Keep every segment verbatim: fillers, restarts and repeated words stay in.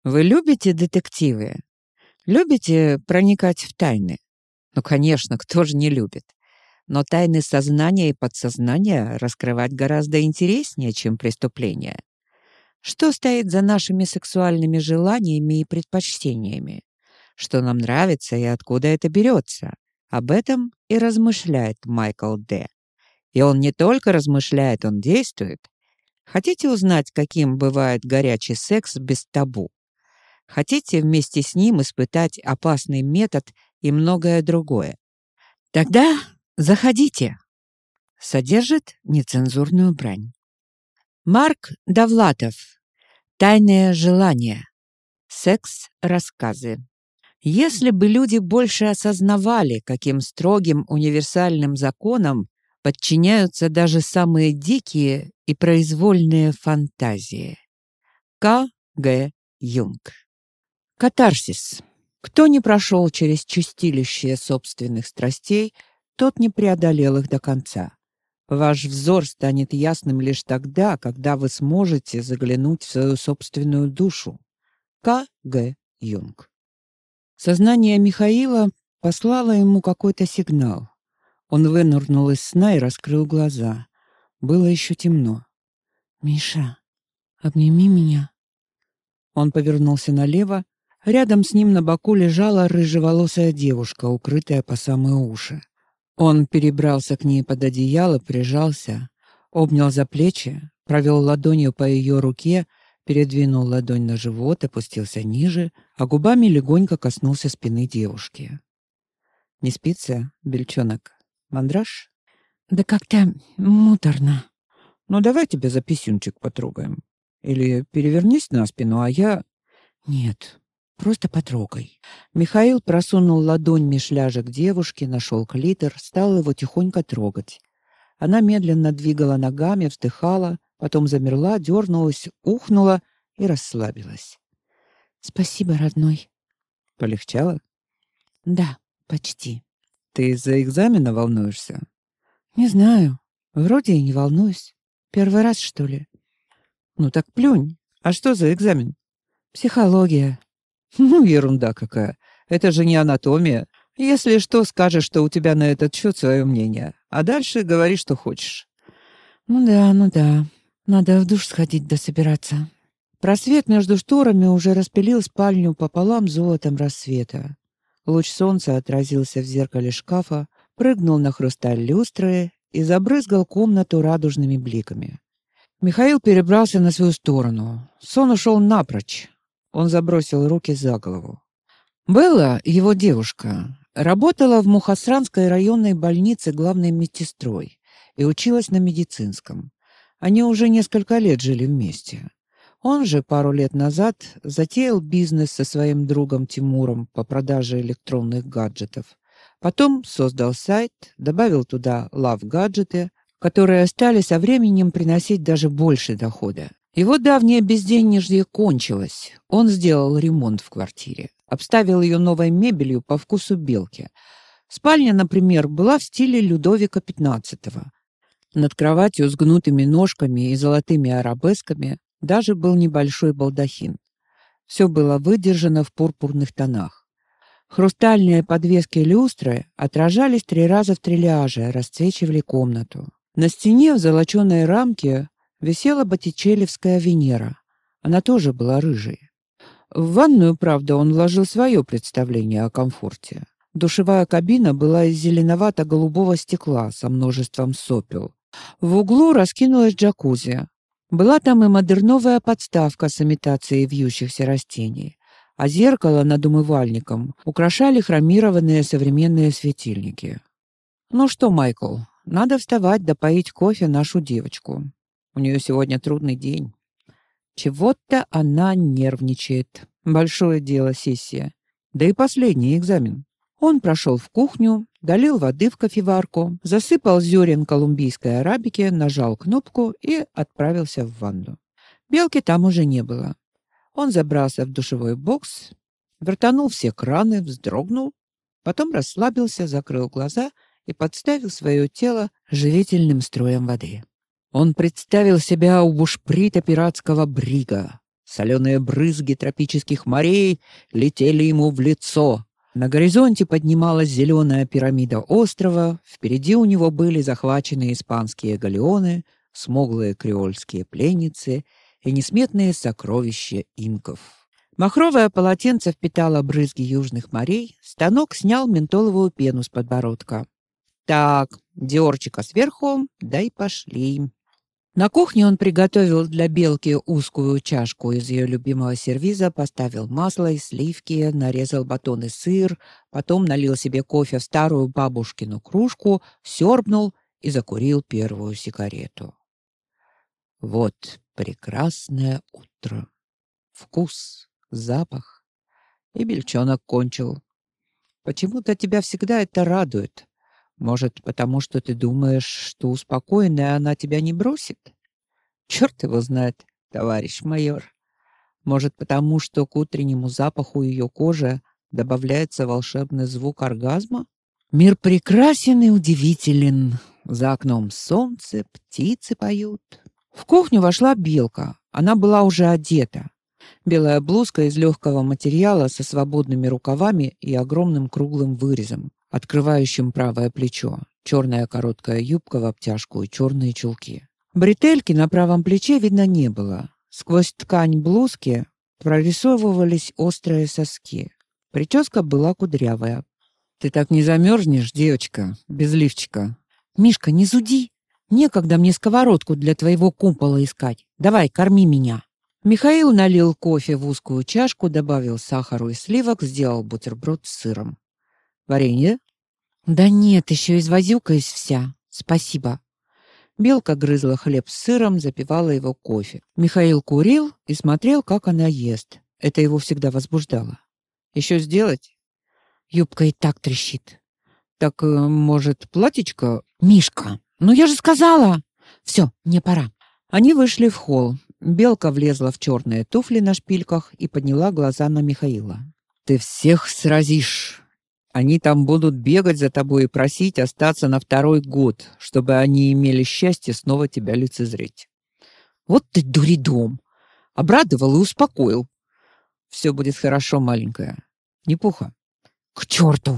Вы любите детективы? Любите проникать в тайны? Ну, конечно, кто же не любит? Но тайны сознания и подсознания раскрывать гораздо интереснее, чем преступления. Что стоит за нашими сексуальными желаниями и предпочтениями? Что нам нравится и откуда это берется? Об этом и размышляет Майкл Д. И он не только размышляет, он действует. Хотите узнать, каким бывает горячий секс без табу? Хотите вместе с ним испытать опасный метод и многое другое? Тогда заходите. Содержит нецензурную брань. Марк Довлатов. Тайное желание. Секс-рассказы. Если бы люди больше осознавали, каким строгим универсальным законам подчиняются даже самые дикие и произвольные фантазии. К. Г. Юнг. Катарсис. Кто не прошел через чистилище собственных страстей, тот не преодолел их до конца. Ваш взор станет ясным лишь тогда, когда вы сможете заглянуть в свою собственную душу. К. Г. Юнг. Сознание Михаила послало ему какой-то сигнал. Он вынырнул из сна и раскрыл глаза. Было еще темно. «Миша, обними меня». Он повернулся налево. Рядом с ним на боку лежала рыжеволосая девушка, укрытая по самые уши. Он перебрался к ней под одеяло, прижался, обнял за плечи, провел ладонью по ее руке, передвинул ладонь на живот, опустился ниже, а губами легонько коснулся спины девушки. «Не спится, бельчонок? Мандраж?» «Да как-то муторно». «Ну, давай тебя за писюнчик потрогаем. Или перевернись на спину, а я...» «Нет, просто потрогай». Михаил просунул ладонь меж ляжек девушки, нашел клитор, стал его тихонько трогать. Она медленно двигала ногами, вздыхала, потом замерла, дернулась, ухнула и расслабилась. «Спасибо, родной». «Полегчало?» «Да, почти». «Ты из-за экзамена волнуешься?» «Не знаю. Вроде и не волнуюсь. Первый раз, что ли?» «Ну так плюнь. А что за экзамен?» «Психология». «Ну, ерунда какая. Это же не анатомия. Если что, скажешь, что у тебя на этот счет свое мнение. А дальше говори, что хочешь». «Ну да, ну да. Надо в душ сходить да собираться». Просвет между шторами уже распилил спальню пополам золотом рассвета. Луч солнца отразился в зеркале шкафа, прыгнул на хрусталь люстры и забрызгал комнату радужными бликами. Михаил перебрался на свою сторону. Сон ушел напрочь. Он забросил руки за голову. Белла, его девушка, работала в Мухосранской районной больнице главной медсестрой и училась на медицинском. Они уже несколько лет жили вместе. Он же пару лет назад затеял бизнес со своим другом Тимуром по продаже электронных гаджетов. Потом создал сайт, добавил туда лав-гаджеты, которые стали со временем приносить даже больше дохода. Его давнее безденежье кончилось. Он сделал ремонт в квартире, обставил ее новой мебелью по вкусу Белки. Спальня, например, была в стиле Людовика пятнадцатого. Над кроватью с гнутыми ножками и золотыми арабесками даже был небольшой балдахин. Все было выдержано в пурпурных тонах. Хрустальные подвески люстры отражались три раза в трильяже, расцвечивали комнату. На стене в золоченой рамке висела боттичелевская Венера. Она тоже была рыжей. В ванную, правда, он вложил свое представление о комфорте. Душевая кабина была из зеленовато-голубого стекла со множеством сопел. В углу раскинулась джакузи. Была там и модерновая подставка с имитацией вьющихся растений, а зеркало над умывальником украшали хромированные современные светильники. «Ну что, Майкл, надо вставать да поить кофе нашу девочку. У нее сегодня трудный день». Чего-то она нервничает. Большое дело сессия. Да и последний экзамен. Он прошел в кухню, долил воды в кофеварку, засыпал зерен колумбийской арабики, нажал кнопку и отправился в ванну. Белки там уже не было. Он забрался в душевой бокс, вертанул все краны, вздрогнул, потом расслабился, закрыл глаза и подставил свое тело живительным струям воды. Он представил себя у бушприта пиратского брига, Соленые брызги тропических морей летели ему в лицо. На горизонте поднималась зеленая пирамида острова, впереди у него были захвачены испанские галеоны, смуглые креольские пленницы и несметные сокровища инков. Махровое полотенце впитало брызги южных морей, станок снял ментоловую пену с подбородка. «Так, Диорчика сверху, да и пошли». На кухне он приготовил для Белки узкую чашку из ее любимого сервиза, поставил масло и сливки, нарезал батон и сыр, потом налил себе кофе в старую бабушкину кружку, сёрбнул и закурил первую сигарету. Вот прекрасное утро. Вкус, запах. И бельчонок кончил. Почему-то тебя всегда это радует. Может, потому что ты думаешь, что успокоенная она тебя не бросит? Черт его знает, товарищ майор. Может, потому что к утреннему запаху ее кожи добавляется волшебный звук оргазма? Мир прекрасен и удивителен. За окном солнце, птицы поют. В кухню вошла Белка. Она была уже одета. Белая блузка из легкого материала со свободными рукавами и огромным круглым вырезом, открывающим правое плечо, черная короткая юбка в обтяжку и черные чулки. Бретельки на правом плече видно не было. Сквозь ткань блузки прорисовывались острые соски. Прическа была кудрявая. «Ты так не замерзнешь, девочка, без лифчика?» «Мишка, не зуди! Некогда мне сковородку для твоего кумпола искать. Давай, корми меня!» Михаил налил кофе в узкую чашку, добавил сахару и сливок, сделал бутерброд с сыром. «Варенье?» «Да нет, еще извозюкаюсь вся. Спасибо». Белка грызла хлеб с сыром, запивала его кофе. Михаил курил и смотрел, как она ест. Это его всегда возбуждало. «Еще сделать?» «Юбка и так трещит». «Так, может, платьечко?» «Мишка, ну я же сказала!» «Все, мне пора». Они вышли в холл. Белка влезла в черные туфли на шпильках и подняла глаза на Михаила. «Ты всех сразишь. Они там будут бегать за тобой и просить остаться на второй год, чтобы они имели счастье снова тебя лицезреть». «Вот ты дуридом!» Обрадовал и успокоил. «Все будет хорошо, маленькая. Не пуха». «К черту!»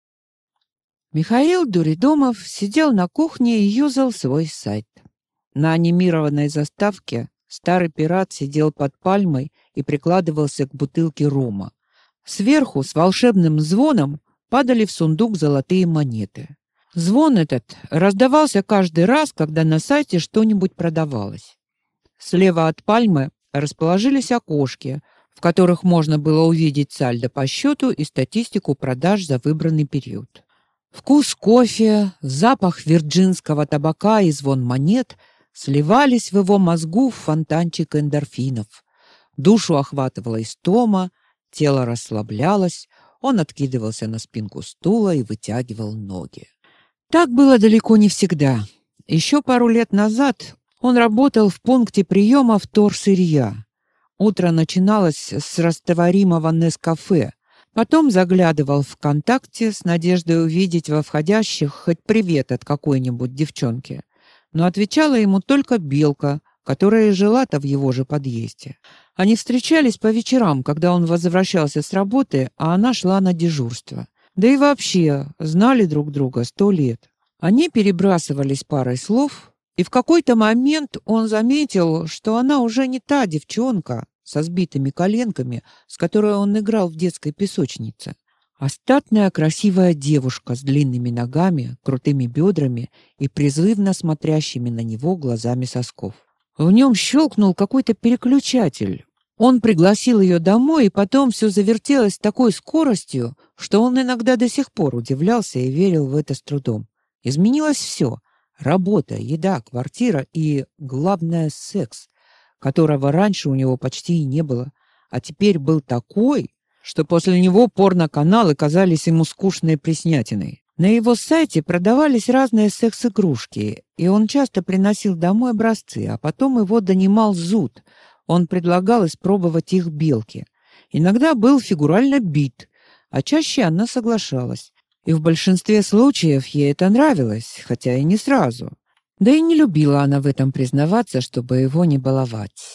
Михаил Дуридомов сидел на кухне и юзал свой сайт. На анимированной заставке старый пират сидел под пальмой и прикладывался к бутылке рома. Сверху с волшебным звоном падали в сундук золотые монеты. Звон этот раздавался каждый раз, когда на сайте что-нибудь продавалось. Слева от пальмы расположились окошки, в которых можно было увидеть сальдо по счету и статистику продаж за выбранный период. Вкус кофе, запах вирджинского табака и звон монет сливались в его мозгу в фонтанчик эндорфинов. Душу охватывала истома, тело расслаблялось, он откидывался на спинку стула и вытягивал ноги. Так было далеко не всегда. Еще пару лет назад он работал в пункте приема вторсырья. Утро начиналось с растворимого Нескафе. Потом заглядывал в ВКонтакте с надеждой увидеть во входящих хоть привет от какой-нибудь девчонки. Но отвечала ему только Белка, которая жила-то в его же подъезде. Они встречались по вечерам, когда он возвращался с работы, а она шла на дежурство. Да и вообще, знали друг друга сто лет. Они перебрасывались парой слов, и в какой-то момент он заметил, что она уже не та девчонка со сбитыми коленками, с которой он играл в детской песочнице, а статная красивая девушка с длинными ногами, крутыми бедрами и призывно смотрящими на него глазами сосков. В нем щелкнул какой-то переключатель. Он пригласил ее домой, и потом все завертелось с такой скоростью, что он иногда до сих пор удивлялся и верил в это с трудом. Изменилось все: работа, еда, квартира и, главное, секс, которого раньше у него почти и не было, а теперь был такой, что после него порноканалы казались ему скучной приснятиной. На его сайте продавались разные секс-игрушки, и он часто приносил домой образцы, а потом его донимал зуд. Он предлагал испробовать их Белке. Иногда был фигурально бит, а чаще она соглашалась. И в большинстве случаев ей это нравилось, хотя и не сразу. Да и не любила она в этом признаваться, чтобы его не баловать.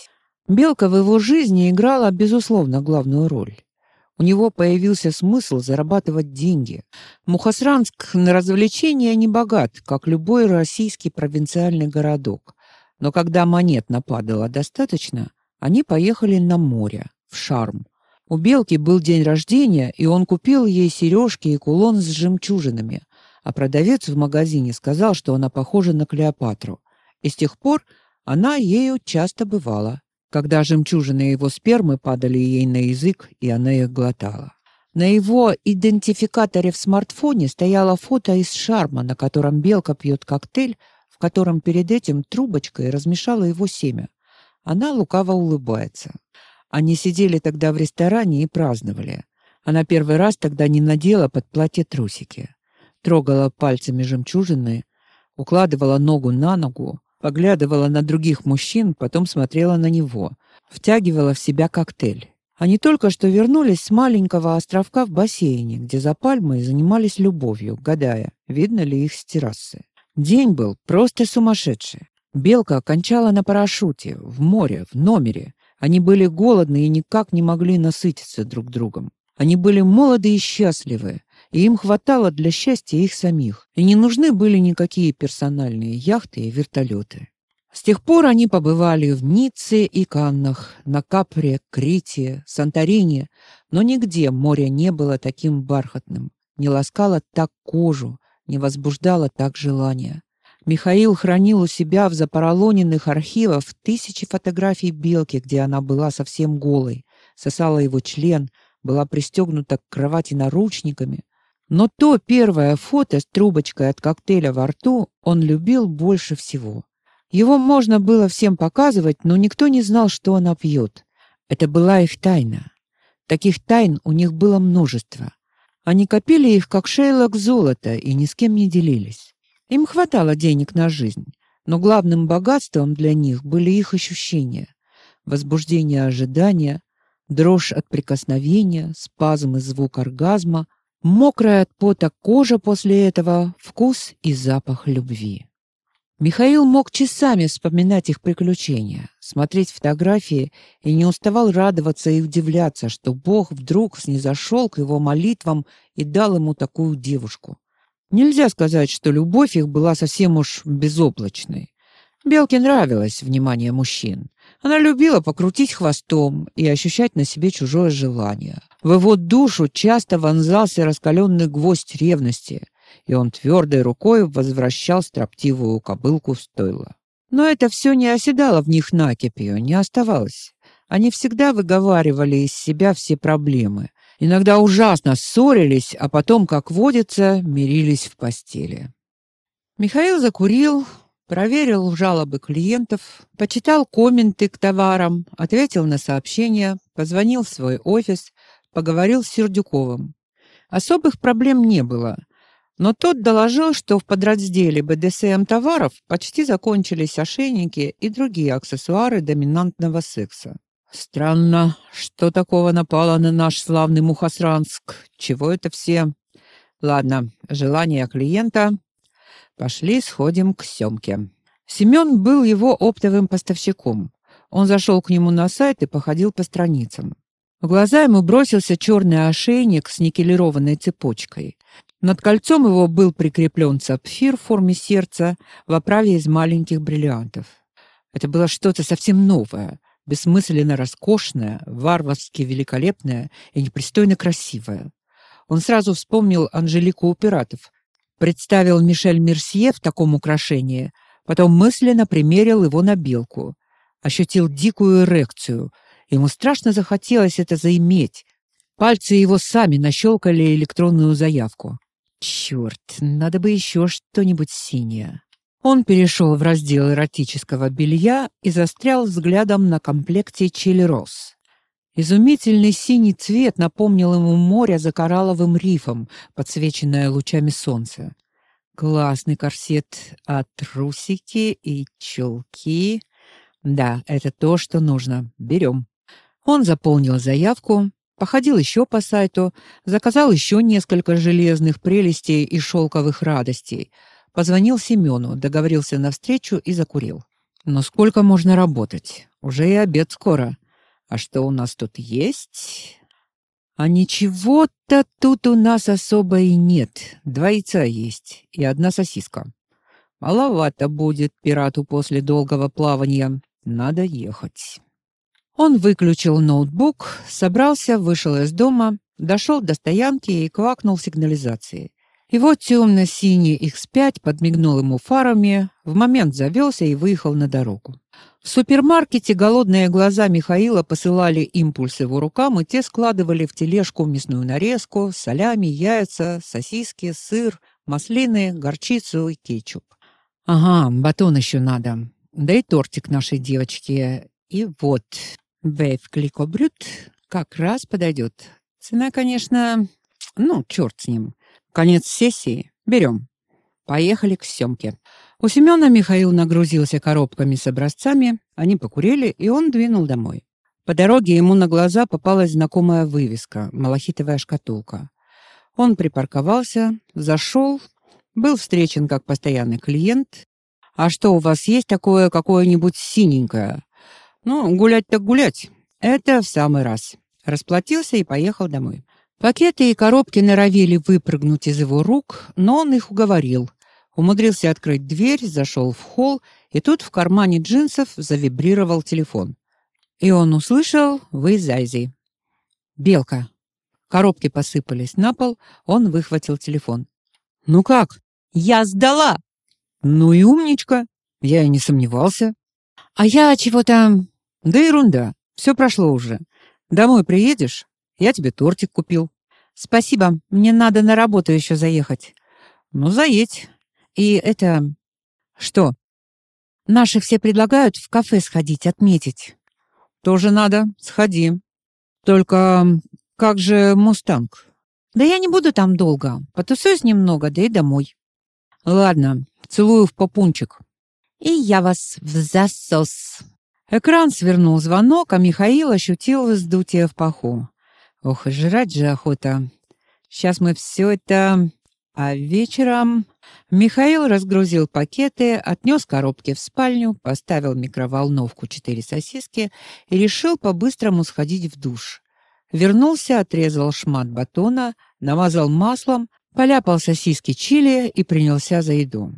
Белка в его жизни играла, безусловно, главную роль. У него появился смысл зарабатывать деньги. Мухосранск на развлечения не богат, как любой российский провинциальный городок. Но когда монет нападало достаточно, они поехали на море, в Шарм. У Белки был день рождения, и он купил ей сережки и кулон с жемчужинами, а продавец в магазине сказал, что она похожа на Клеопатру. И с тех пор она ею часто бывала, когда жемчужины его спермы падали ей на язык, и она их глотала. На его идентификаторе в смартфоне стояло фото из Шарма, на котором Белка пьет коктейль, в котором перед этим трубочкой размешала его семя. Она лукаво улыбается. Они сидели тогда в ресторане и праздновали. Она первый раз тогда не надела под платье трусики. Трогала пальцами жемчужины, укладывала ногу на ногу, поглядывала на других мужчин, потом смотрела на него, втягивала в себя коктейль. Они только что вернулись с маленького островка в бассейне, где за пальмой занимались любовью, гадая, видно ли их с террасы. День был просто сумасшедший. Белка кончала на парашюте, в море, в номере. Они были голодны и никак не могли насытиться друг другом. Они были молоды и счастливы, и им хватало для счастья их самих, и не нужны были никакие персональные яхты и вертолеты. С тех пор они побывали в Ницце и Каннах, на Капре, Крите, Санторини, но нигде море не было таким бархатным, не ласкало так кожу, не возбуждало так желание. Михаил хранил у себя в запаралоненных архивах тысячи фотографий Белки, где она была совсем голой, сосала его член, была пристегнута к кровати наручниками. Но то первое фото с трубочкой от коктейля во рту он любил больше всего. Его можно было всем показывать, но никто не знал, что она пьет. Это была их тайна. Таких тайн у них было множество. Они копили их, как шейлок золота, и ни с кем не делились. Им хватало денег на жизнь, но главным богатством для них были их ощущения. Возбуждение ожидания, дрожь от прикосновения, спазм и звук оргазма, мокрая от пота кожа после этого, вкус и запах любви. Михаил мог часами вспоминать их приключения, смотреть фотографии и не уставал радоваться и удивляться, что Бог вдруг снизошел к его молитвам и дал ему такую девушку. Нельзя сказать, что любовь их была совсем уж безоблачной. Белке нравилось внимание мужчин. Она любила покрутить хвостом и ощущать на себе чужое желание. В его душу часто вонзался раскаленный гвоздь ревности, и он твердой рукой возвращал строптивую кобылку в стойло. Но это все не оседало в них накипью, не оставалось. Они всегда выговаривали из себя все проблемы. Иногда ужасно ссорились, а потом, как водится, мирились в постели. Михаил закурил, проверил жалобы клиентов, почитал комменты к товарам, ответил на сообщения, позвонил в свой офис, поговорил с Сердюковым. Особых проблем не было, но тот доложил, что в подразделе бэ дэ эс эм товаров почти закончились ошейники и другие аксессуары доминантного секса. Странно, что такого напало на наш славный Мухосранск. Чего это все? Ладно, желание клиента. Пошли сходим к Семке. Семен был его оптовым поставщиком. Он зашел к нему на сайт и походил по страницам. В глаза ему бросился черный ошейник с никелированной цепочкой. Над кольцом его был прикреплен сапфир в форме сердца в оправе из маленьких бриллиантов. Это было что-то совсем новое. Бессмысленно роскошная, варварски великолепная и непристойно красивая. Он сразу вспомнил Анжелику Упиратов, представил Мишель Мерсье в таком украшении, потом мысленно примерил его на Белку, ощутил дикую эрекцию. Ему страшно захотелось это заиметь. Пальцы его сами нащелкали электронную заявку. Черт, надо бы еще что-нибудь синее. Он перешел в раздел эротического белья и застрял взглядом на комплекте Чили Росс. Изумительный синий цвет напомнил ему море за коралловым рифом, подсвеченное лучами солнца. Классный корсет, а трусики и чулки... Да, это то, что нужно. Берем. Он заполнил заявку, походил еще по сайту, заказал еще несколько железных прелестей и шелковых радостей. Позвонил Семену, договорился на встречу и закурил. Но сколько можно работать? Уже и обед скоро. А что у нас тут есть? А ничего-то тут у нас особо и нет. Два яйца есть и одна сосиска. Маловато будет пирату после долгого плавания. Надо ехать. Он выключил ноутбук, собрался, вышел из дома, дошел до стоянки и квакнул сигнализацией. Его темно-синий икс пять подмигнул ему фарами, в момент завелся и выехал на дорогу. В супермаркете голодные глаза Михаила посылали импульсы его рукам, и те складывали в тележку мясную нарезку, солями, яйца, сосиски, сыр, маслины, горчицу и кетчуп. Ага, батон еще надо. Да и тортик нашей девочке. И вот, бейф кликобрют как раз подойдет. Цена, конечно, ну, черт с ним. Конец сессии. Берем. Поехали к Семке. У Семена Михаил нагрузился коробками с образцами, они покурили, и он двинул домой. По дороге ему на глаза попалась знакомая вывеска «Малахитовая шкатулка». Он припарковался, зашел, был встречен как постоянный клиент. «А что, у вас есть такое какое-нибудь синенькое?» «Ну, гулять так гулять. Это в самый раз». Расплатился и поехал домой. Пакеты и коробки норовили выпрыгнуть из его рук, но он их уговорил. Умудрился открыть дверь, зашел в холл, и тут в кармане джинсов завибрировал телефон. И он услышал «Вы Зайзи». «Белка». Коробки посыпались на пол, он выхватил телефон. «Ну как?» «Я сдала!» «Ну и умничка. Я и не сомневался». «А я чего-то...» «Да ерунда. Все прошло уже. Домой приедешь? Я тебе тортик купил». «Спасибо. Мне надо на работу еще заехать». «Ну, заедь. И это...» «Что?» «Наши все предлагают в кафе сходить, отметить». «Тоже надо. Сходи. Только как же «Мустанг»?» «Да я не буду там долго. Потусуюсь немного, да и домой». «Ладно. Целую в попунчик». «И я вас в засос». Экран свернул звонок, а Михаил ощутил вздутие в паху. Ох, и жрать же охота. Сейчас мы все это... А вечером... Михаил разгрузил пакеты, отнес коробки в спальню, поставил в микроволновку четыре сосиски и решил по-быстрому сходить в душ. Вернулся, отрезал шмат батона, намазал маслом, поляпал сосиски чили и принялся за еду.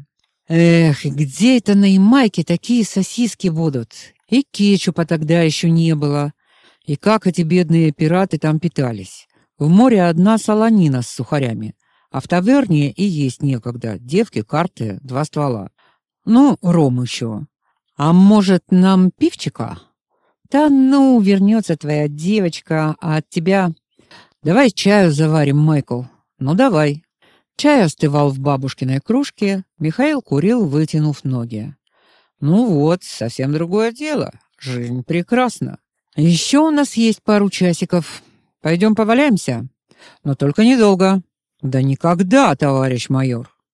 Эх, где это на Ямайке такие сосиски будут? И кетчупа тогда еще не было. И как эти бедные пираты там питались? В море одна солонина с сухарями, а в таверне и есть некогда. Девки, карты, два ствола. Ну, ром еще. А может, нам пивчика? Да ну, вернется твоя девочка, а от тебя... Давай чаю заварим, Майкл. Ну, давай. Чай остывал в бабушкиной кружке. Михаил курил, вытянув ноги. Ну вот, совсем другое дело. Жизнь прекрасна. Еще у нас есть пару часиков. Пойдем поваляемся? Но только недолго. Да никогда, товарищ майор.